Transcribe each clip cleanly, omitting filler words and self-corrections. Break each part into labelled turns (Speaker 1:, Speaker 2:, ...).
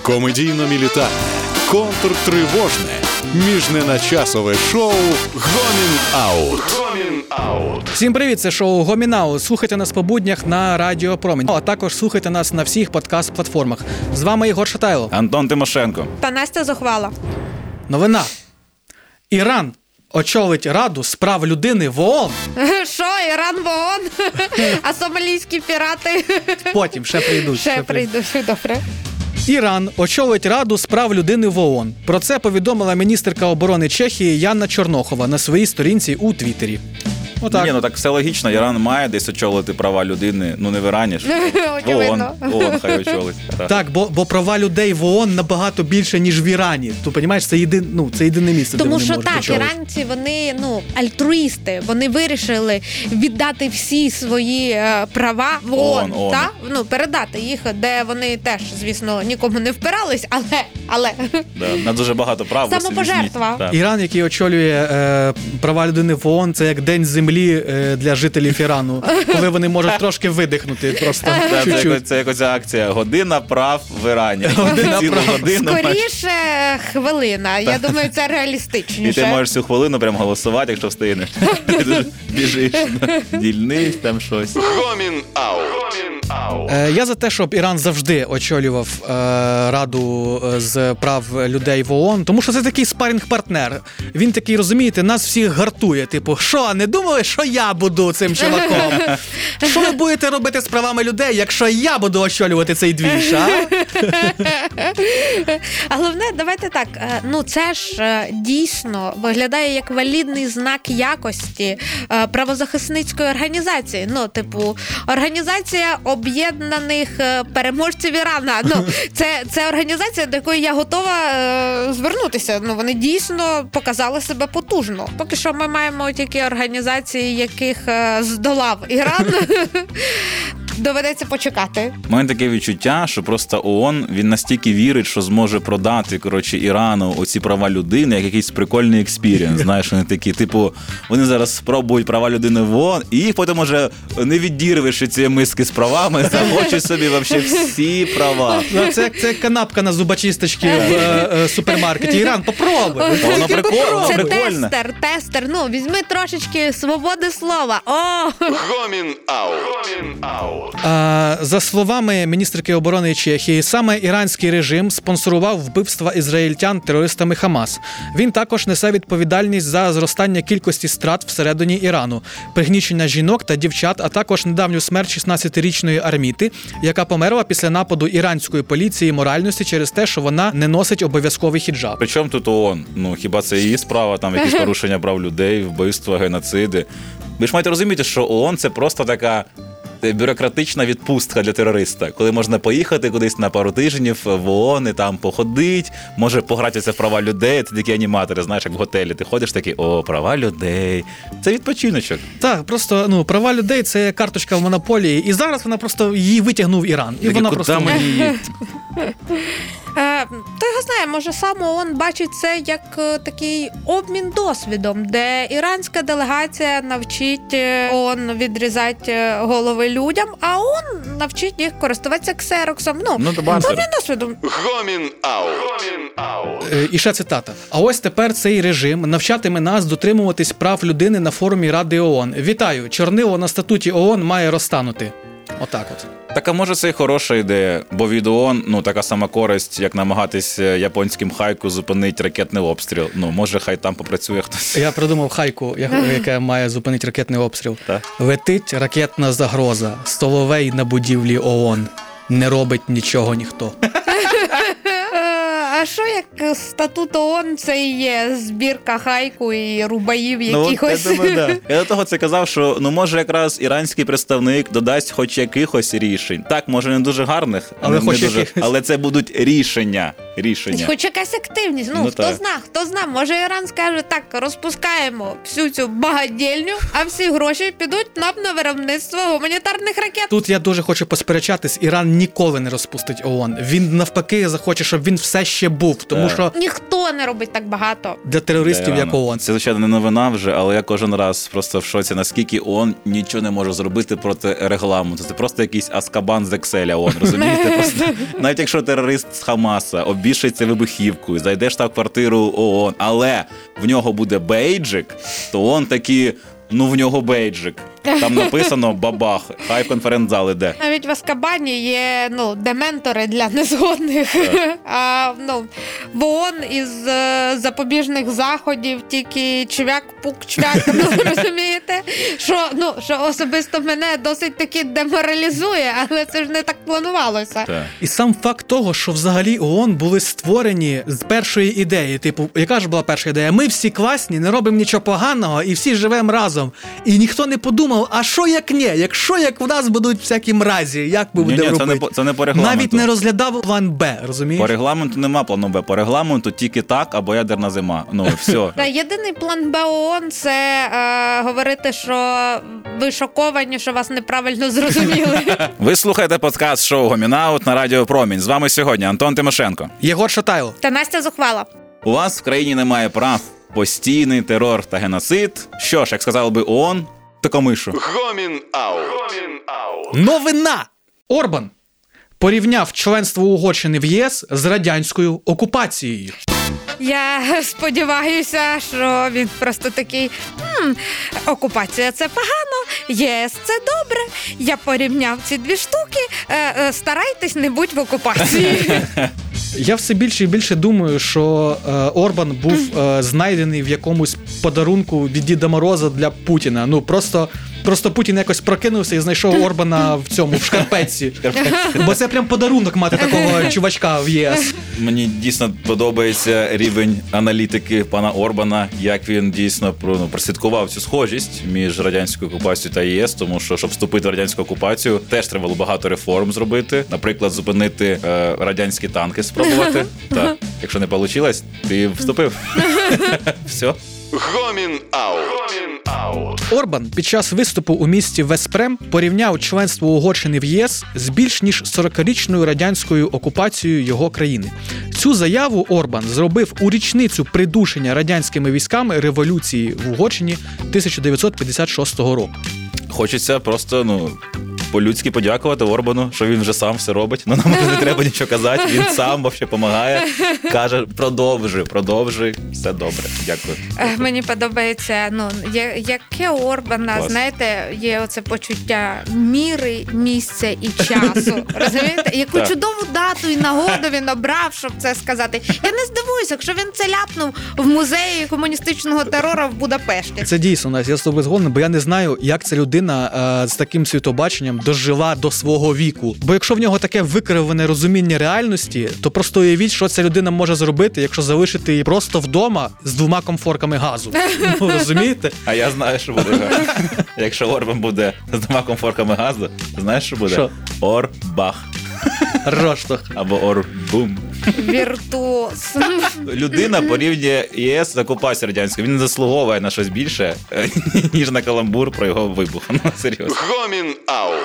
Speaker 1: Комедійно-мілітарне, контртривожне, міжненачасове шоу «Гомін Аут».
Speaker 2: Всім привіт, це шоу «Гомін Аут». Слухайте нас по буднях на Радіо Промінь, а також слухайте нас на всіх подкаст-платформах. З вами Ігор Шатайло,
Speaker 3: Антон Тимошенко
Speaker 4: та Настя Зухвала.
Speaker 2: Новина. Іран очолить Раду з прав людини в ООН.
Speaker 4: Що, Іран в ООН? А сомалійські пірати?
Speaker 2: Потім, ще прийдуть.
Speaker 4: Ще прийдуть, добре.
Speaker 2: Іран очолить Раду з прав людини в ООН. Про це повідомила міністерка оборони Чехії Яна Чорнохова на своїй сторінці у Твіттері.
Speaker 3: Отак. Ні, так все логічно. Іран має десь очолити права людини, в Ірані ж. В ООН хай очолить.
Speaker 2: Так, бо права людей в ООН набагато більше, ніж в Ірані. Ти розумієш, це єдине місце,
Speaker 4: тому
Speaker 2: де вони
Speaker 4: що
Speaker 2: можуть
Speaker 4: так,
Speaker 2: очолити.
Speaker 4: іранці, вони альтруїсти. Вони вирішили віддати всі свої права в ООН. Передати їх, де вони теж, звісно, нікому не впирались, але...
Speaker 3: На дуже багато прав.
Speaker 4: Самопожертва.
Speaker 2: Іран, який очолює права людини в ООН, це як день землі для жителів Ірану, коли вони можуть трошки видихнути. Просто чуть-чуть.
Speaker 3: Це якось акція. Година прав в Ірані.
Speaker 4: Скоріше хвилина. Я думаю, це реалістичніше.
Speaker 3: І ти можеш цю хвилину прям голосувати, якщо встигнеш. Ти дуже біжиш, дільнись, там щось.
Speaker 1: «Гомін Аут».
Speaker 2: Я за те, щоб Іран завжди очолював Раду з прав людей в ООН, тому що це такий спарринг-партнер. Він такий, розумієте, нас всіх гартує. Типу, що, не думали, що я буду цим чуваком? Що ви будете робити з правами людей, якщо я буду очолювати цей двіж, а?
Speaker 4: А головне, давайте так, це ж дійсно виглядає як валідний знак якості правозахисницької організації. Організація об'єднаних переможців Ірана. Це організація, до якої я готова звернутися. Вони дійсно показали себе потужно. Поки що ми маємо тільки організації, яких здолав Іран. Доведеться почекати.
Speaker 3: У мене таке відчуття, що просто ООН, він настільки вірить, що зможе продати, Ірану оці права людини, як якийсь прикольний експірієнс. Знаєш, вони такі, вони зараз спробують права людини в ООН, і їх потім уже не віддірвеш від цієї миски з правами, захочуть собі взагалі всі права.
Speaker 2: Це канапка на зубочисточці в супермаркеті. Іран, попробуй.
Speaker 3: Воно прикольно.
Speaker 4: Це тестер. Візьми трошечки свободи слова.
Speaker 1: «Гомін Аут».
Speaker 2: За словами міністерки оборони Чехії, саме іранський режим спонсорував вбивства ізраїльтян терористами Хамас. Він також несе відповідальність за зростання кількості страт всередині Ірану, пригнічення жінок та дівчат, а також недавню смерть 16-річної Арміти, яка померла після нападу іранської поліції моральності через те, що вона не носить обов'язковий хіджаб.
Speaker 3: Причому тут ООН? Хіба це її справа, там якісь порушення прав людей, вбивства, геноциди? Ви ж маєте розуміти, що ООН – це просто така бюрократична відпустка для терориста, коли можна поїхати кудись на пару тижнів в ООН і там походить, може погратися в права людей, це такі аніматори, знаєш, як в готелі. Ти ходиш такий, права людей. Це відпочиночок.
Speaker 2: Так, просто, права людей – це карточка в монополії, і зараз вона просто її витягнув Іран. І вона просто...
Speaker 4: Хто його знає, може сам ООН бачить це як такий обмін досвідом, де іранська делегація навчить ООН відрізати голови людям, а ООН навчить їх користуватися ксероксом. Обмін досвідом.
Speaker 1: «Гомін Аут».
Speaker 2: І ще цитата. А ось тепер цей режим навчатиме нас дотримуватись прав людини на форумі Ради ООН. Вітаю, чорнило на статуті ООН має розтанути. Отак от.
Speaker 3: Так, а може це і хороша ідея, бо від ООН, така сама користь, як намагатись японським хайку зупинити ракетний обстріл. Може, хай там попрацює хтось.
Speaker 2: Я придумав хайку, яка має зупинити ракетний обстріл.
Speaker 3: Так.
Speaker 2: Летить ракетна загроза, столовей на будівлі ООН. Не робить нічого ніхто.
Speaker 4: А що як статут ООН це і є збірка хайку і рубаїв якихось?
Speaker 3: Я думаю, да. Я до того це казав, що може якраз іранський представник додасть хоч якихось рішень. Так, може не дуже гарних, але це будуть рішення.
Speaker 4: Хоч якась активність. Хто зна, може Іран скаже, так, розпускаємо всю цю багатєльню, а всі гроші підуть на виробництво гуманітарних ракет.
Speaker 2: Тут я дуже хочу посперечатись, Іран ніколи не розпустить ООН. Він навпаки захоче, щоб він все ще був, тому що
Speaker 4: Ніхто не робить так багато.
Speaker 2: для терористів, як ООН.
Speaker 3: Це, звичайно, не новина вже, але я кожен раз просто в шоці, наскільки ООН нічого не може зробити проти регламенту. Це просто якийсь Аскабан з Екселя ООН, розумієте? Просто, навіть якщо терорист з Хамаса обішається вибухівкою, зайде в штаб-квартиру ООН, але в нього буде бейджик, то ООН такі... в нього бейджик. Там написано бабах, хай в конференц-зал іде.
Speaker 4: Навіть в Аскабані є дементори для незгодних. А в ООН із запобіжних заходів тільки чвяк-пук-чвяк, розумієте? Що особисто мене досить таки деморалізує, але це ж не так планувалося.
Speaker 3: Так.
Speaker 2: І сам факт того, що взагалі ООН були створені з першої ідеї. Типу, яка ж була перша ідея? Ми всі класні, не робимо нічого поганого і всі живемо разом. І ніхто не подумав, а що як ні? Якщо як в нас будуть всякі мразі, як ми будемо робити?
Speaker 3: Це не по регламенту.
Speaker 2: Навіть не розглядав план Б, розумієш?
Speaker 3: По регламенту нема плану Б. По регламенту тільки так або ядерна зима. Все.
Speaker 4: Єдиний план Б ООН – це говорити, що ви шоковані, що вас неправильно зрозуміли.
Speaker 3: Ви слухаєте подкаст шоу «Гомінаут» на Радіо Промінь. З вами сьогодні Антон Тимошенко.
Speaker 2: Єгор Шатайло.
Speaker 4: Та Настя Зухвала.
Speaker 3: У вас в країні немає прав. Постійний терор та геноцид. Що ж, як сказали би ООН, тако мишу.
Speaker 1: Гомін Аут.
Speaker 2: Новина! Орбан порівняв членство Угорщини в ЄС з радянською окупацією.
Speaker 4: Я сподіваюся, що він просто такий, окупація – це погано, ЄС – це добре, я порівняв ці дві штуки, старайтесь не будь в окупації.
Speaker 2: Я все більше і більше думаю, що Орбан був знайдений в якомусь подарунку від Діда Мороза для Путіна. Просто Путін якось прокинувся і знайшов Орбана в шкарпетці. Бо це прям подарунок мати такого чувачка в ЄС.
Speaker 3: Мені дійсно подобається рівень аналітики пана Орбана, як він дійсно прослідкував цю схожість між радянською окупацією та ЄС, тому що, щоб вступити в радянську окупацію, теж треба було багато реформ зробити. Наприклад, зупинити радянські танки, спробувати. Так, якщо не вийшло, ти вступив. Все.
Speaker 1: Гомін Аут.
Speaker 2: Орбан під час виступу у місті Веспрем порівняв членство Угорщини в єС з більш ніж 40-річною радянською окупацією його країни. Цю заяву Орбан зробив у річницю придушення радянськими військами революції в Угорщині 1956 року.
Speaker 3: Хочеться просто, по-людськи подякувати Орбану, що він вже сам все робить. Нам вже не треба нічого казати, він сам взагалі допомагає. Каже, продовжуй, все добре. Дякую.
Speaker 4: Мені подобається, яке у Орбана,
Speaker 3: Клас.
Speaker 4: знаєте, є оце почуття міри, місця і часу. Розумієте? Яку
Speaker 3: Так.
Speaker 4: чудову дату і нагоду він обрав, щоб це сказати. Я не здивуюся, якщо він це ляпнув в музеї комуністичного терору в Будапешті.
Speaker 2: Це дійсно, Настя, я з тобою згоден, бо я не знаю, як ця людина з таким світобаченням дожила до свого віку. Бо якщо в нього таке викривлене розуміння реальності, то просто уявіть, що ця людина може зробити, якщо залишити її просто вдома з 2 комфорками газу. Розумієте?
Speaker 3: А я знаю, що буде. Якщо Орбан буде з 2 комфорками газу, знаєш, що буде?
Speaker 2: Що?
Speaker 3: Орбах.
Speaker 2: Роштох.
Speaker 3: Або Орбум.
Speaker 4: Віртуоз.
Speaker 3: Людина порівнює ЄС з окупацією радянською. Він не заслуговує на щось більше, ніж на каламбур про його вибух. Серйозно.
Speaker 1: Гомін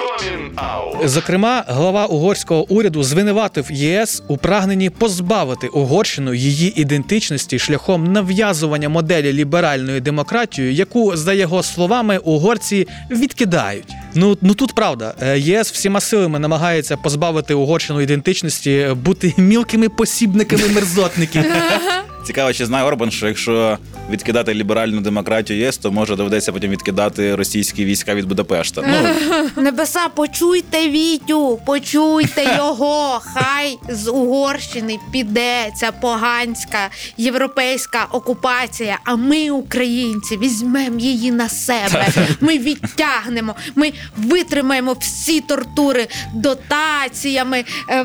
Speaker 1: Аут.
Speaker 2: Зокрема, глава угорського уряду звинуватив ЄС у прагненні позбавити Угорщину її ідентичності шляхом нав'язування моделі ліберальної демократії, яку, за його словами, угорці відкидають. Ну тут правда. ЄС всіма силами намагається позбавити Угорщину ідентичності, бути мілкими посібниками мерзотників.
Speaker 3: Цікаво, чи знає Орбан, що якщо відкидати ліберальну демократію ЄС, то може доведеться потім відкидати російські війська від Будапешта.
Speaker 4: Небеса, почуйте Вітю, почуйте його. Хай з Угорщини піде ця поганська європейська окупація, а ми, українці, візьмемо її на себе. Ми відтягнемо, ми витримаємо всі тортури дотаціями,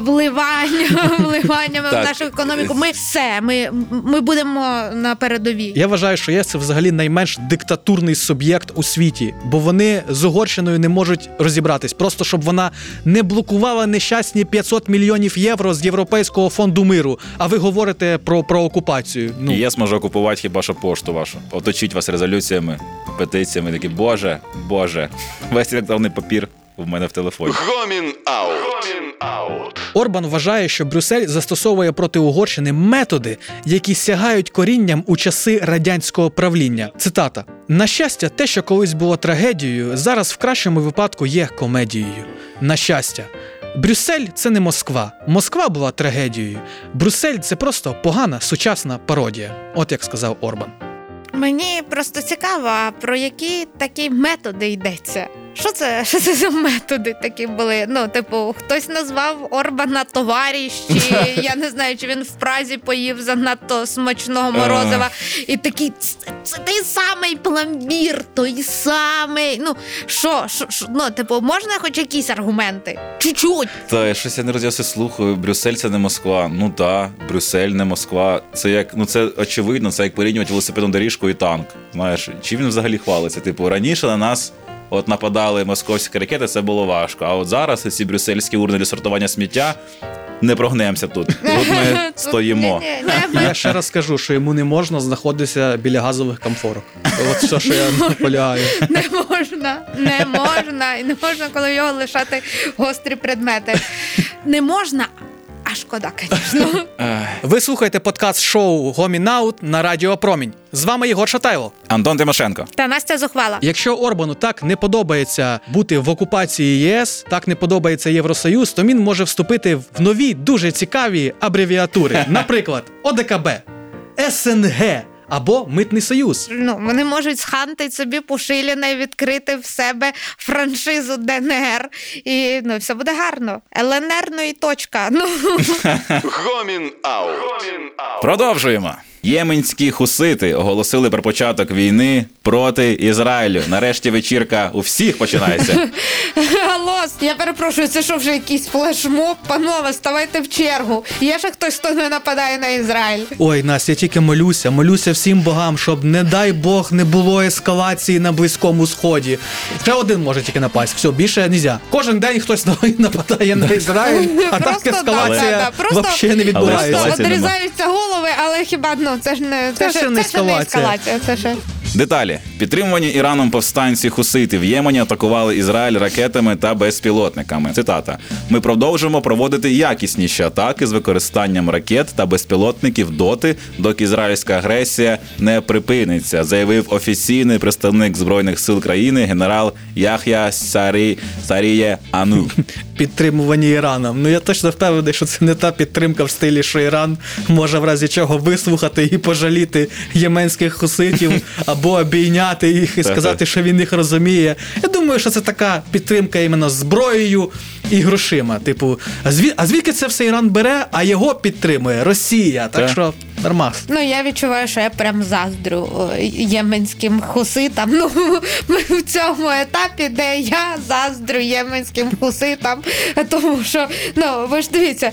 Speaker 4: вливаннями в
Speaker 3: Так.
Speaker 4: нашу економіку. Ми все, ми будемо на передовій.
Speaker 2: Я вважаю, що ЄС – це взагалі найменш диктатурний суб'єкт у світі, бо вони з Угорщиною не можуть розібратись. Просто щоб вона не блокувала нещасні 500 мільйонів євро з Європейського фонду миру, а ви говорите про окупацію.
Speaker 3: І ЄС може окупувати хіба що пошту вашу. Оточить вас резолюціями, петиціями, такі, боже, весь електронний папір в мене в телефоні.
Speaker 1: Гомін Аут.
Speaker 2: Орбан вважає, що Брюссель застосовує проти Угорщини методи, які сягають корінням у часи радянського правління. Цитата: «На щастя, те, що колись було трагедією, зараз в кращому випадку є комедією. На щастя. Брюссель – це не Москва. Москва була трагедією. Брюссель – це просто погана сучасна пародія». От як сказав Орбан.
Speaker 4: Мені просто цікаво, а про які такі методи йдеться? Що це за методи такі були? Ну, типу, хтось назвав Орбана товариш, чи я не знаю, чи він в Празі поїв занадто смачного морозива. І такий, це той самий пломбір, той самий. Ну, що? Ну, типу, можна хоч якісь аргументи? Чуть-чуть.
Speaker 3: Та щось я не роз'ясно слухаю. Брюссель – це не Москва. Ну так, Брюссель не Москва. Це як, ну це очевидно, це як порівнювати велосипедну доріжку і танк. Знаєш, чим він взагалі хвалиться? Типу, раніше на нас от нападали московські ракети, це було важко. А от зараз ці брюссельські урни для сортування сміття, не прогнемося тут. Тут ми стоїмо.
Speaker 2: Я ще раз скажу, що йому не можна знаходитися біля газових комфорок. От все, що я наполягаю.
Speaker 4: Не можна. І не можна, коли його лишати гострі предмети. Не можна, а шкода, звісно.
Speaker 2: Ви слухаєте подкаст-шоу «Гомін Аут» на Радіо Промінь. З вами Єгор Шатайло.
Speaker 3: Антон Тимошенко.
Speaker 4: Та Настя Зухвала.
Speaker 2: Якщо Орбану так не подобається бути в окупації ЄС, так не подобається Євросоюз, то він може вступити в нові, дуже цікаві абревіатури. Наприклад, ОДКБ, СНГ або Митний Союз.
Speaker 4: Ну, вони можуть схантити собі Пушиліна і відкрити в себе франшизу ДНР. І, ну, все буде гарно. ЛНР, ну і точка. Ну.
Speaker 1: Гомін Аут.
Speaker 3: Продовжуємо. Єменські хусити оголосили про початок війни проти Ізраїлю. Нарешті вечірка у всіх починається.
Speaker 4: Алло, я перепрошую, це що вже якийсь флешмоб? Панове, ставайте в чергу. Є ще хтось, хто не нападає на Ізраїль?
Speaker 2: Ой, Настя, я тільки молюся всім богам, щоб, не дай Бог, не було ескалації на Близькому Сході. Ще один може тільки напасть, все, більше нельзя. Кожен день хтось нападає на Ізраїль, а так
Speaker 4: Просто,
Speaker 2: ескалація
Speaker 4: просто
Speaker 2: взагалі не відбувається.
Speaker 3: ескалації нема.
Speaker 4: Одрізаються голови, але хіба, ну, це ж не ескалація. Це ще...
Speaker 3: Деталі. Підтримувані Іраном повстанці хусити в Ємені атакували Ізраїль ракетами та безпілотниками. Цитата. «Ми продовжимо проводити якісніші атаки з використанням ракет та безпілотників доти, доки ізраїльська агресія не припиниться», заявив офіційний представник Збройних сил країни генерал Ях'я Саріє Ану.
Speaker 2: Підтримувані Іраном. Ну я точно впевнений, що це не та підтримка в стилі, що Іран може в разі чого вислухати і пожаліти єменських хуситів або обійняти їх і сказати, що він їх розуміє. Я думаю, що це така підтримка іменно зброєю і грошима. Типу, а звідки це все Іран бере, а його підтримує Росія. Так що нормас.
Speaker 4: Ну, я відчуваю, що я прям заздрю єменським хуситам. Ну, ми в цьому етапі, де я заздрю єменським хуситам, тому що, ну, ви ж дивіться,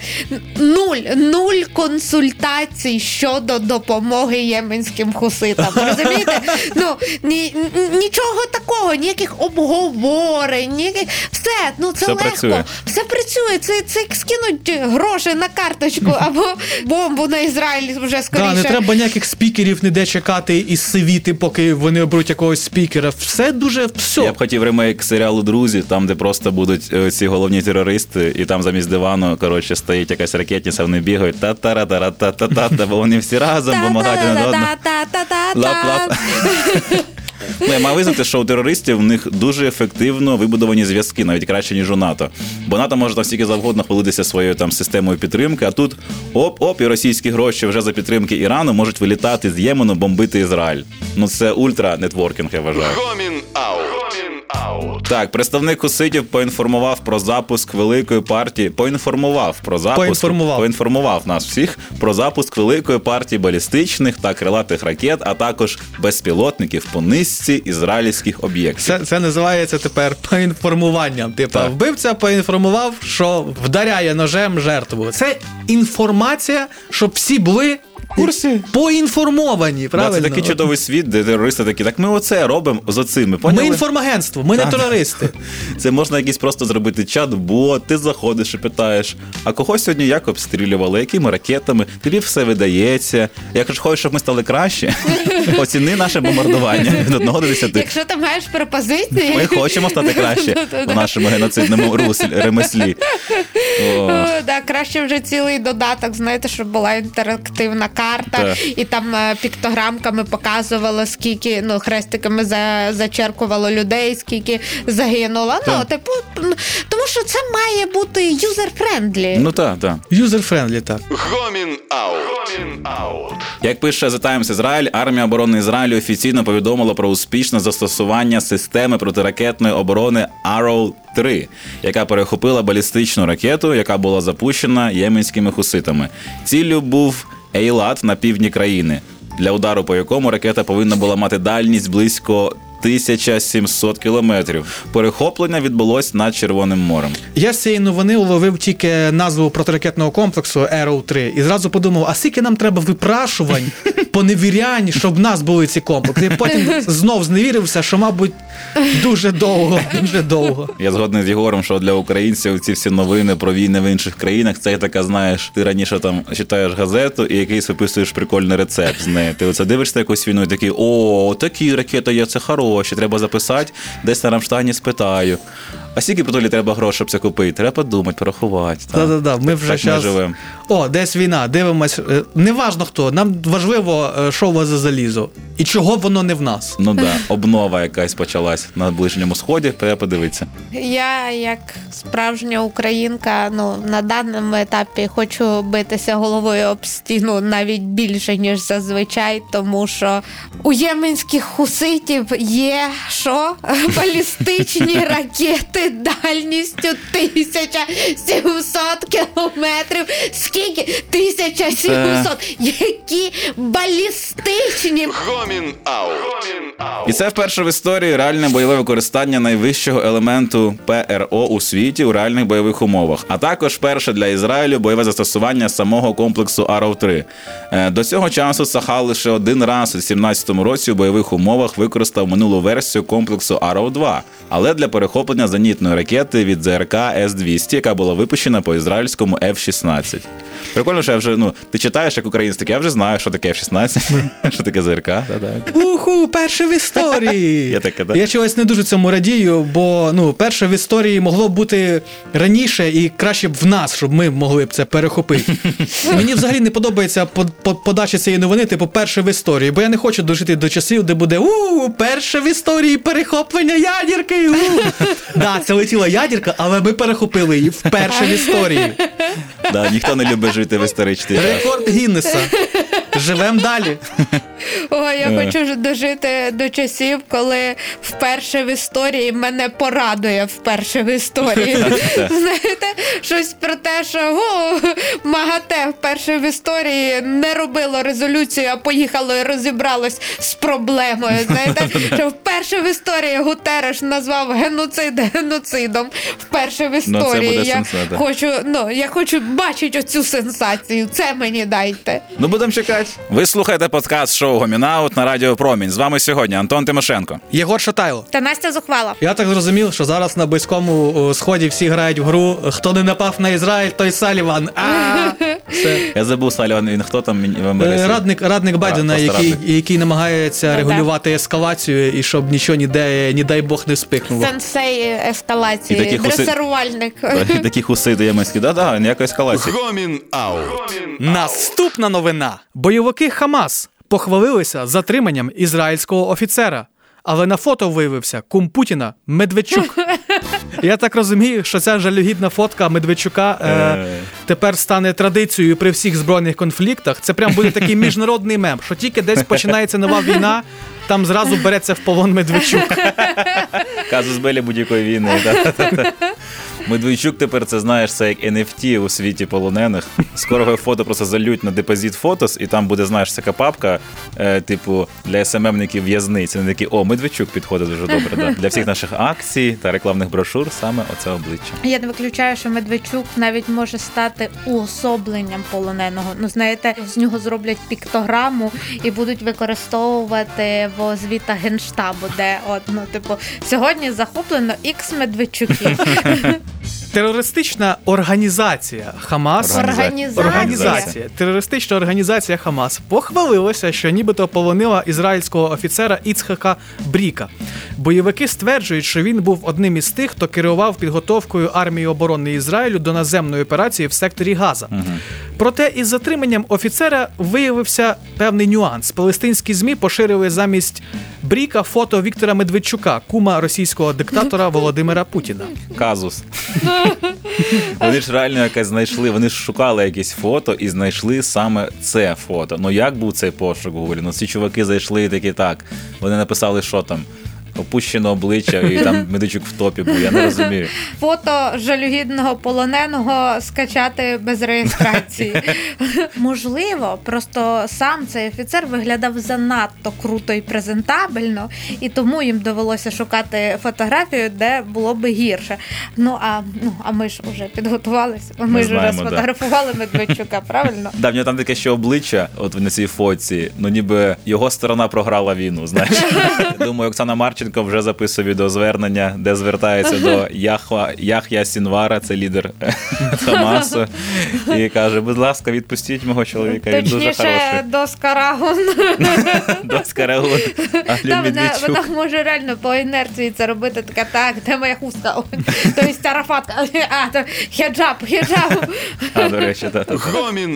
Speaker 4: нуль консультацій щодо допомоги єменським хуситам. Розумієте? Ну, нічого такого, ніяких обговорень, все, ну, це
Speaker 3: все
Speaker 4: легко.
Speaker 3: Працює.
Speaker 4: Все працює, це як скинуть гроші на карточку або бомбу на Ізраїль вже скоріше.
Speaker 2: Да, не треба ніяких спікерів ніде чекати і сивіти, поки вони оберуть якогось спікера. Все дуже, все.
Speaker 3: Я б хотів ремейк серіалу «Друзі», там, де просто будуть ці головні терористи, і там замість дивану, коротше, стоїть якась ракетниця, вони бігають та-та-ра-та-ра-та-та-та, бо вони всі разом допомагають один одному. Лап-лап. Ну, я маю визнати, що у терористів у них дуже ефективно вибудовані зв'язки, навіть краще, ніж у НАТО. Бо НАТО може там стільки завгодно хвалитися своєю там системою підтримки, а тут оп-оп, і російські гроші вже за підтримки Ірану можуть вилітати з Ємену, бомбити Ізраїль. Ну це ультра-нетворкінг, я вважаю.
Speaker 1: Гомін Аут.
Speaker 3: Так, представник хуситів поінформував про запуск великої партії, поінформував нас всіх про запуск великої партії балістичних та крилатих ракет, а також безпілотників по низці ізраїльських об'єктів.
Speaker 2: Це називається тепер поінформуванням. Типу, вбивця поінформував, що вдаряє ножем жертву. Це інформація, щоб всі були
Speaker 3: курсі.
Speaker 2: Поінформовані,
Speaker 3: Да,
Speaker 2: правильно?
Speaker 3: це такий чудовий світ, де терористи такі, так ми оце робимо з оцими, поняли?
Speaker 2: Ми інформагентство, ми не терористи.
Speaker 3: Це можна якийсь просто зробити чат-бот, ти заходиш і питаєш, а кого сьогодні як обстрілювали, якими ракетами, тобі все видається. Якщо ж хочеш, щоб ми стали краще, оціни наше бомбардування від 1 до 10.
Speaker 4: Якщо ти маєш пропозиції...
Speaker 3: Ми хочемо стати краще у нашому геноцидному ремеслі.
Speaker 4: Да, краще вже цілий додаток, знаєте, щоб була інтерактивна карта,
Speaker 3: Так.
Speaker 4: і там піктограмками показувало, скільки, хрестиками зачеркувало людей, скільки загинуло. Тому що це має бути юзер-френдлі.
Speaker 3: Ну так.
Speaker 2: Юзер-френдлі, так.
Speaker 1: Гомін Аут.
Speaker 3: Як пише The Times Ізраїль, армія оборони Ізраїлю офіційно повідомила про успішне застосування системи протиракетної оборони Arrow-3, яка перехопила балістичну ракету, яка була запущена єменськими хуситами. Ціллю був Ейлат на півдні країни, для удару по якому ракета повинна була мати дальність близько 1700 кілометрів. Перехоплення відбулось над Червоним морем.
Speaker 2: Я з цієї новини уловив тільки назву протиракетного комплексу Arrow-3 і зразу подумав, а скільки нам треба випрашувань, поневірянь, щоб в нас були ці комплекси. І потім знов зневірився, що, мабуть, дуже довго.
Speaker 3: Я згодний з Єгором, що для українців ці всі новини про війни в інших країнах, це така, знаєш, ти раніше там читаєш газету і якийсь виписуєш прикольний рецепт з неї. Ти оце дивишся якусь війну і такий, такі ракети є, це хороші, треба записати, десь на Рамштайні спитаю. А скільки потім треба грошей, щоб це купити? Треба подумати, порахувати.
Speaker 2: Да. Ми вже зараз...
Speaker 3: живемо.
Speaker 2: Десь війна, дивимось. Неважно хто, нам важливо, що у вас за залізо. І чого воно не в нас.
Speaker 3: Ну да, обнова якась почалась на Ближньому Сході, треба подивитися.
Speaker 4: Я, як справжня українка, на даному етапі хочу битися головою об стіну навіть більше, ніж зазвичай, тому що у єменських хуситів є, балістичні ракети дальністю 1700 кілометрів. Скільки? 1700! Які балістичні!
Speaker 1: Гомін Аут.
Speaker 3: І це вперше в історії реальне бойове використання найвищого елементу ПРО у світі у реальних бойових умовах. А також перше для Ізраїлю бойове застосування самого комплексу Arrow-3. До цього часу Цахал лише один раз у 2017 році у бойових умовах використав минулу версію комплексу Arrow-2, але для перехоплення зенітної ракети від ЗРК С-200, яка була випущена по ізраїльському F-16. Прикольно, що я вже, ти читаєш як українець, так я вже знаю, що таке F-16, що таке ЗРК.
Speaker 2: Перше в історії!
Speaker 3: таке, да?
Speaker 2: Я чогось не дуже цьому радію, бо перше в історії могло бути раніше і краще б в нас, щоб ми могли б це перехопити. Мені взагалі не подобається подача цієї новини, перше в історії, бо я не хочу дожити до часів, де буде перше в історії перехоплення ядерки. Да, це летіла ядерка, але ми перехопили її вперше в історії.
Speaker 3: Да, ніхто не любить жити в історичній час.
Speaker 2: Рекорд Гіннеса. Живем далі.
Speaker 4: Я хочу дожити до часів, коли вперше в історії мене порадує вперше в історії. Знаєте, щось про те, що МАГАТЕ вперше в історії не робило резолюцію, а поїхало і розібралось з проблемою. Знаєте, що вперше в історії Гутерреш назвав геноцид геноцидом. Вперше в історії. Я хочу бачити оцю сенсацію. Це мені дайте.
Speaker 3: Будемо чекати. Ви слухаєте подкаст шоу «Гомін Аут» на Радіо Промінь. З вами сьогодні Антон Тимошенко.
Speaker 2: Єгор Шатайло.
Speaker 4: Та Настя Зухвала.
Speaker 2: Я так зрозумів, що зараз на Близькому Сході всі грають в гру «Хто не напав на Ізраїль, той Саліван».
Speaker 3: Я забув, Саліван, він хто там в Америці?
Speaker 2: Радник Байдена, який намагається регулювати ескалацію і щоб нічого ніде, не дай Бог, не спикнуло.
Speaker 4: Сенсей ескалації, дресирувальник.
Speaker 3: Такі хусиди єменські. Ніякої ескалації.
Speaker 1: Гомін Аут.
Speaker 2: Наступна новина. Бойовики Хамас похвалилися затриманням ізраїльського офіцера. Але на фото виявився кум Путіна Медведчук. Я так розумію, що ця жалюгідна фотка Медведчука тепер стане традицією при всіх збройних конфліктах. Це прям буде такий міжнародний мем, що тільки десь починається нова війна, там зразу береться в полон Медведчук.
Speaker 3: Казус белі будь-якої війни. Медведчук тепер, це знаєш, це як NFT у світі полонених. Скоро його фото просто залють на депозит фотос, і там буде, знаєш, така папка, типу, для СММників в'язниці. Вони такі, Медведчук підходить дуже добре. Да. Для всіх наших акцій та рекламних брошур саме оце обличчя.
Speaker 4: Я не виключаю, що Медведчук навіть може стати уособленням полоненого. Ну, знаєте, з нього зроблять піктограму і будуть використовувати в звітах Генштабу, де, сьогодні захоплено Х Медведчуків.
Speaker 2: Терористична організація Хамас. Терористична організація Хамас похвалилася, що нібито полонила ізраїльського офіцера Іцхака Бріка. Бойовики стверджують, що він був одним із тих, хто керував підготовкою армії оборони Ізраїлю до наземної операції в секторі Газа. Проте із затриманням офіцера виявився певний нюанс. Палестинські ЗМІ поширили замість Бріка фото Віктора Медведчука, кума російського диктатора Володимира Путіна.
Speaker 3: Казус. Вони ж реально якось знайшли, вони ж шукали якісь фото і знайшли саме це фото. Ну як був цей пошук, говорю? Ну ці чуваки зайшли і такі так. Вони написали, що там? Опущене обличчя, і там Медведчук в топі був, я не розумію.
Speaker 4: Фото жалюгідного полоненого скачати без реєстрації. Можливо, просто сам цей офіцер виглядав занадто круто і презентабельно, і тому їм довелося шукати фотографію, де було би гірше. А ми ж вже підготувалися, ми ж вже сфотографували Медведчука, правильно?
Speaker 3: Да, в нього там таке ще обличчя, от на цій фотці, ну ніби його сторона програла війну, знаєш. Думаю, Оксана Марченко вже записує відеозвернення, де звертається до Ях'я Сінвара, це лідер Хамасу, і каже, будь ласка, відпустіть мого чоловіка, він дуже хороший.
Speaker 4: Точніше, до Скарагун.
Speaker 3: До Скарагун.
Speaker 4: Вона може реально по інерції це робити, така, так, де моя хустка? Тобто тарафатка, хеджаб.
Speaker 3: До речі, так.
Speaker 1: Гомін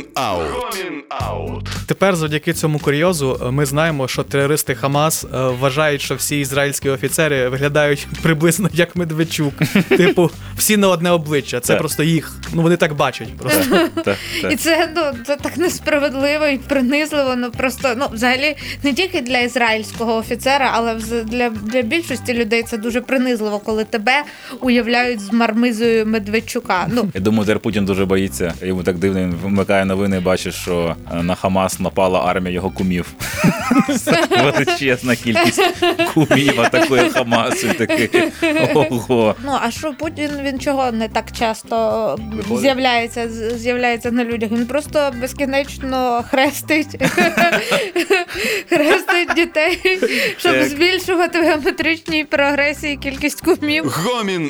Speaker 1: Аут.
Speaker 2: Тепер завдяки цьому курйозу ми знаємо, що терористи Хамас вважають, що всі ізраїльські офіцери виглядають приблизно як Медведчук. Типу, всі на одне обличчя. Це просто їх. Ну, вони так бачать. Просто.
Speaker 4: І це так несправедливо і принизливо. Взагалі, не тільки для ізраїльського офіцера, але для більшості людей це дуже принизливо, коли тебе уявляють з мармизою Медведчука.
Speaker 3: Я думаю, тепер Путін дуже боїться. Йому так дивно, він вмикає новини і бачить, що на Хамас напала армія його кумів. Величезна кількість кумів атакує Хамас і такий, ого.
Speaker 4: А що Путін, він чого не так часто з'являється на людях? Він просто безкінечно хрестить дітей, щоб збільшувати в геометричній прогресії кількість кумів.
Speaker 1: Гомін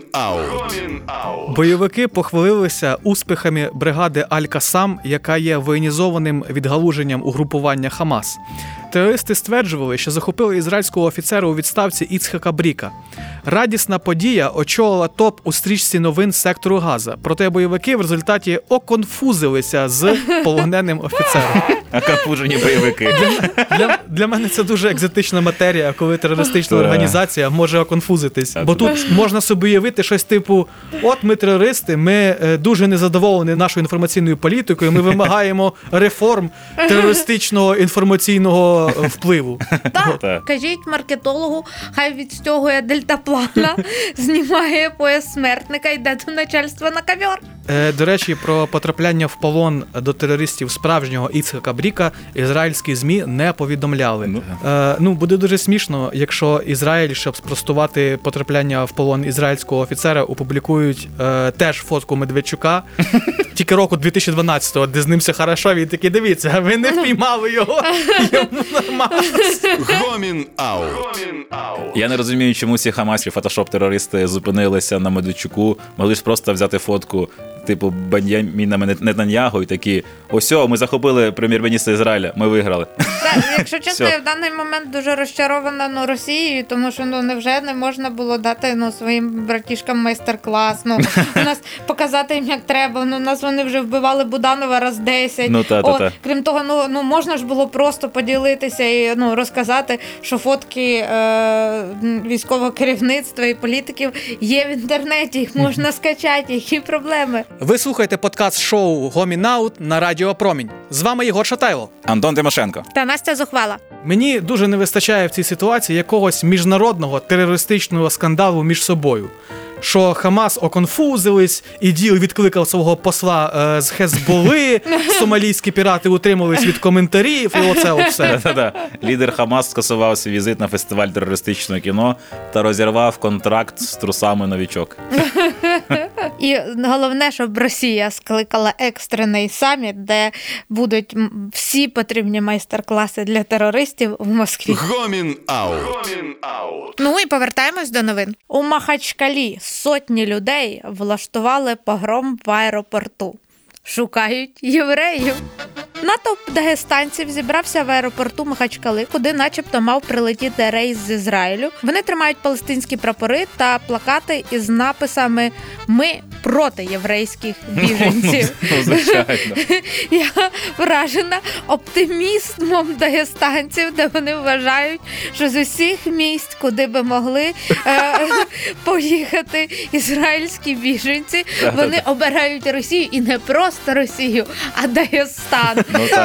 Speaker 1: Аут.
Speaker 2: Бойовики похвалилися успіхами бригади Аль-Касам, яка є воєнізованим відгалуженням угрупування Хамас. Терористи стверджували, що захопили ізраїльського офіцера у відставці Іцхака Бріка. Радісна подія очолила топ у стрічці новин сектору Газа. Проте бойовики в результаті оконфузилися з полоненим офіцером.
Speaker 3: Оконфужені бойовики.
Speaker 2: Для мене це дуже екзотична матерія, коли терористична організація може оконфузитись. Бо тут можна собі уявити щось типу, от ми терористи, ми дуже незадоволені нашою інформаційною політикою, ми вимагаємо реформ терористичного інформаційного впливу.
Speaker 4: Так, кажіть маркетологу, хай відстягує дельтаплана, знімає пояс смертника, йде до начальства на ковер.
Speaker 2: До речі, про потрапляння в полон до терористів справжнього Іцхака Бріка ізраїльські ЗМІ не повідомляли. Буде дуже смішно, якщо Ізраїль, щоб спростувати потрапляння в полон ізраїльського офіцера, опублікують теж фотку Медведчука, тільки року 2012-го, де з ним все хорошо, він такий, дивіться, ви не впіймали його, йому нормально.
Speaker 1: Гомін Аут.
Speaker 3: Я не розумію, чому всі хамасські фотошоп-терористи зупинилися на Медведчуку, могли ж просто взяти фотку типу Бен'яміна Нетаньягу і такі, ось, ми захопили прем'єр-міністра Ізраїля, ми виграли.
Speaker 4: Так, якщо чесно, я в даний момент дуже розчарована Росією, тому що невже не можна було дати своїм братішкам майстер-клас, у нас показати їм як треба, нас вони вже вбивали Буданова раз 10. Крім того, можна ж було просто поділитися і розказати, що фотки військового керівництва і політиків є в інтернеті, їх можна скачати, які проблеми.
Speaker 2: Ви слухаєте подкаст-шоу «Гомін Аут» на Радіо Промінь. З вами Єгор Шатайло.
Speaker 3: Антон Тимошенко.
Speaker 4: Та Настя Зухвала.
Speaker 2: Мені дуже не вистачає в цій ситуації якогось міжнародного терористичного скандалу між собою. Що Хамас оконфузились, іділ відкликав свого посла з Хезболи, сомалійські пірати утримались від коментарів, і оце все.
Speaker 3: Лідер Хамас скасував свій візит на фестиваль терористичного кіно та розірвав контракт з трусами новічок.
Speaker 4: І головне, щоб Росія скликала екстрений саміт, де будуть всі потрібні майстер-класи для терористів в Москві.
Speaker 1: Гомін Аут.
Speaker 4: Ну і повертаємось до новин. У Махачкалі сотні людей влаштували погром в аеропорту. Шукають євреїв. Натовп дагестанців зібрався в аеропорту Махачкали, куди начебто мав прилетіти рейс з Ізраїлю. Вони тримають палестинські прапори та плакати із написами «Ми проти єврейських біженців».
Speaker 3: Звичайно.
Speaker 4: Я вражена оптимізмом дагестанців, де вони вважають, що з усіх місць, куди би могли поїхати ізраїльські біженці, вони обирають Росію, і не просто Росію, а Дагестан.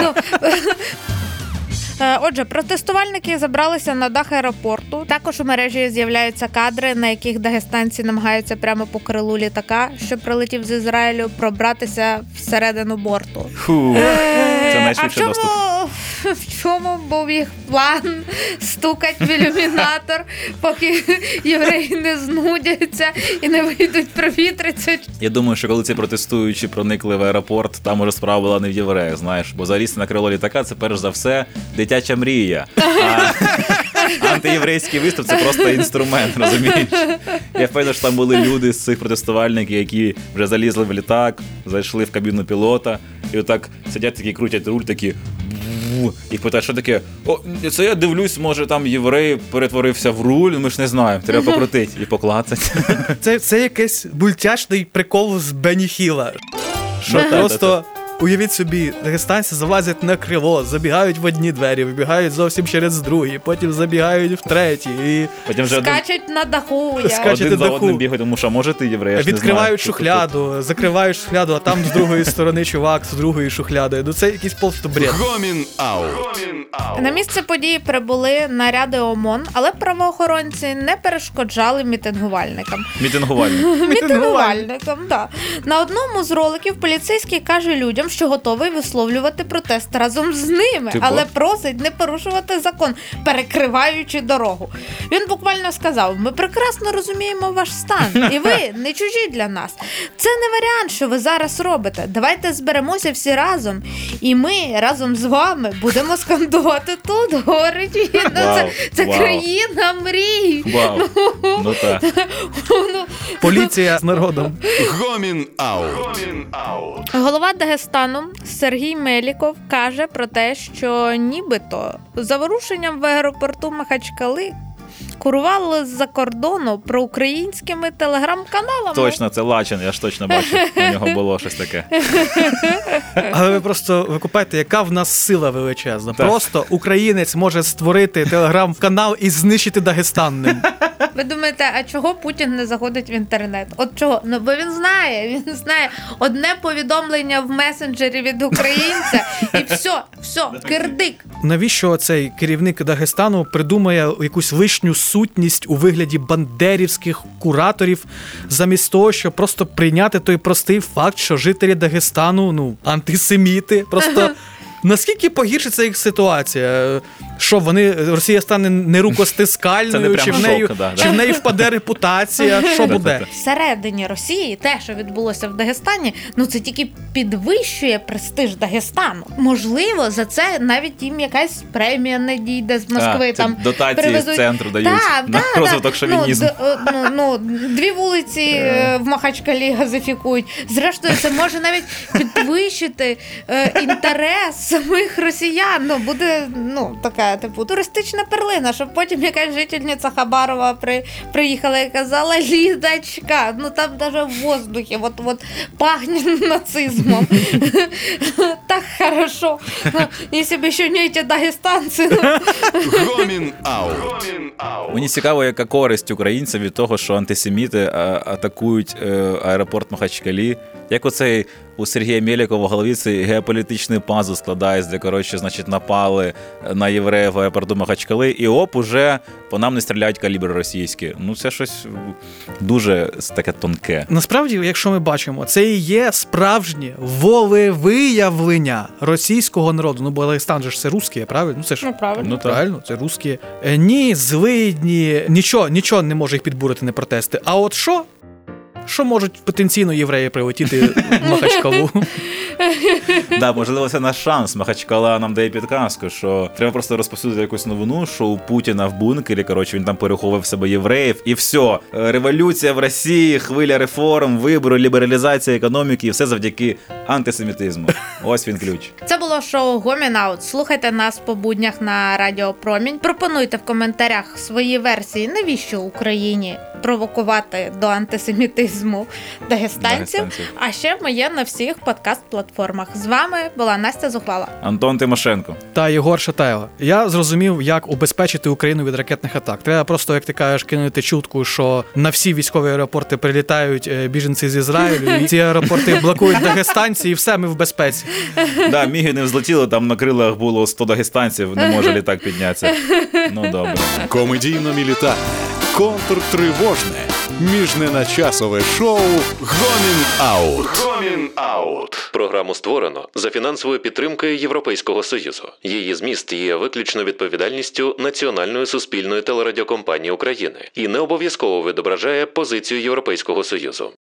Speaker 4: Отже, протестувальники забралися на дах аеропорту. Також у мережі з'являються кадри, на яких дагестанці намагаються прямо по крилу літака, що прилетів з Ізраїлю, пробратися всередину борту.
Speaker 3: Це найшвидший доступ.
Speaker 4: В чому був їх план? Стукать в ілюмінатор, поки євреї не знудяться і не вийдуть провітритися.
Speaker 3: Я думаю, що коли ці протестуючі проникли в аеропорт, там уже справа була не в євреях, знаєш. Бо залізти на крило літака – це перш за все дитяча мрія. А антиєврейський виступ – це просто інструмент, розумієш? Я впевнений, що там були люди з цих протестувальників, які вже залізли в літак, зайшли в кабіну пілота, і отак сидять такі, крутять руль, такі... І питають, що таке? О, це я дивлюсь, може там єврей перетворився в руль, ми ж не знаємо, треба покрутити і поклацати.
Speaker 2: Це якийсь мультяшний прикол з Бенні Хілла. Що просто... Уявіть собі, дагестанці залазять на крило, забігають в одні двері, вибігають зовсім через другі, потім забігають в треті. І...
Speaker 3: Потім вже
Speaker 4: скачуть на даху.
Speaker 3: Один за одним бігають, тому що може ти єврей, я ж не знаю.
Speaker 2: Відкривають шухляду, закривають шухляду, а там з другої сторони чувак з другої шухляди. Ну це якийсь просто бред.
Speaker 1: Гомін Аут.
Speaker 4: На місце події прибули наряди ОМОН, але правоохоронці не перешкоджали мітингувальникам. Мітингувальникам, так. На одному з роликів поліцейський каже людям, що готовий висловлювати протест разом з ними, але просить не порушувати закон, перекриваючи дорогу. Він буквально сказав: "Ми прекрасно розуміємо ваш стан, і ви не чужі для нас. Це не варіант, що ви зараз робите. Давайте зберемося всі разом, і ми разом з вами будемо скандувати тут, горить війна. Це країна мрій".
Speaker 3: Вау. Ну так.
Speaker 2: Поліція з народом.
Speaker 1: Гомін Аут.
Speaker 4: Голова Дагестану Сергій Меліков каже про те, що нібито заворушенням в аеропорту Махачкали курували з-за кордону проукраїнськими телеграм-каналами.
Speaker 3: Точно, це Лачин, я ж точно бачив, у нього було щось таке.
Speaker 2: Але ви купаєте, яка в нас сила величезна. Так. Просто українець може створити телеграм-канал і знищити Дагестан ним.
Speaker 4: Ви думаєте, а чого Путін не заходить в інтернет? От чого? Ну, бо він знає одне повідомлення в месенджері від українця і все, кирдик.
Speaker 2: Навіщо цей керівник Дагестану придумає якусь лишню сутність у вигляді бандерівських кураторів, замість того, щоб просто прийняти той простий факт, що жителі Дагестану, антисеміти, просто... Наскільки погіршиться їх ситуація? Що, Росія стане нерукостискальною, чи в неї впаде репутація? Що буде?
Speaker 4: Всередині Росії те, що відбулося в Дагестані, це тільки підвищує престиж Дагестану. Можливо, за це навіть їм якась премія не дійде з Москви. Там
Speaker 3: дотації з центру дають на розвиток шовінізму.
Speaker 4: 2 вулиці в Махачкалі газифікують. Зрештою, це може навіть підвищити інтерес самих росіян. Буде, така, туристична перлина, щоб потім якась жительниця Хабарова приїхала і казала: "Лідочка, там навіть в воздухі, от пахне нацизмом. Так хорошо. Якщо б ще не ті дагестанці".
Speaker 1: Гомін Аут.
Speaker 3: Мені цікаво, яка користь українцям від того, що антисеміти атакують аеропорт Махачкалі Як оцей у Сергія Мєлікова в голові цей геополітичний пазл складається, де, коротше, значить, напали на євреїв в аеропорту Махачкали, і уже по нам не стріляють калібри російські. Ну, це щось дуже таке тонке.
Speaker 2: Насправді, якщо ми бачимо, це і є справжнє волевиявлення російського народу. Ну, бо Дагестан же ж це русські, правильно? Ну, це ж
Speaker 4: правильно.
Speaker 3: Ну, так.
Speaker 2: правильно, це русські. Ні, злидні, нічого не може їх підбурити, не протести. А от що? Що можуть потенційно євреї прилетіти в Махачкалу?
Speaker 3: Да, можливо, це наш шанс. Махачкала нам дає підказку, що треба просто розповсюдити якусь новину, що у Путіна в бункері, коротше, він там переховував в себе євреїв, і все. Революція в Росії, хвиля реформ, вибори, лібералізація економіки, і все завдяки антисемітизму. Ось він ключ.
Speaker 4: Це було шоу Гомін Аут. Слухайте нас по буднях на Радіо Промінь. Пропонуйте в коментарях свої версії, навіщо Україні провокувати до антисемітизму дагестанців. А ще ми є на всіх подкаст-платформах. З вами була Настя Зухвала.
Speaker 3: Антон Тимошенко.
Speaker 2: Та Єгор Шатайло. Я зрозумів, як убезпечити Україну від ракетних атак. Треба просто, як ти кажеш, кинути чутку, що на всі військові аеропорти прилітають біженці з Ізраїлю, і ці аеропорти блокують дагестанці, і все, ми в безпеці.
Speaker 3: Да, міги не взлетіли, там на крилах було 100 дагестанців, не може літак піднятися. Ну, добре.
Speaker 1: Комедійно-мілітарне, контртривожне, міжненачасове шоу «Гомін Аут». «Гомін Аут».
Speaker 5: Програму створено за фінансовою підтримкою Європейського Союзу. Її зміст є виключно відповідальністю Національної суспільної телерадіокомпанії України і не обов'язково відображає позицію Європейського Союзу.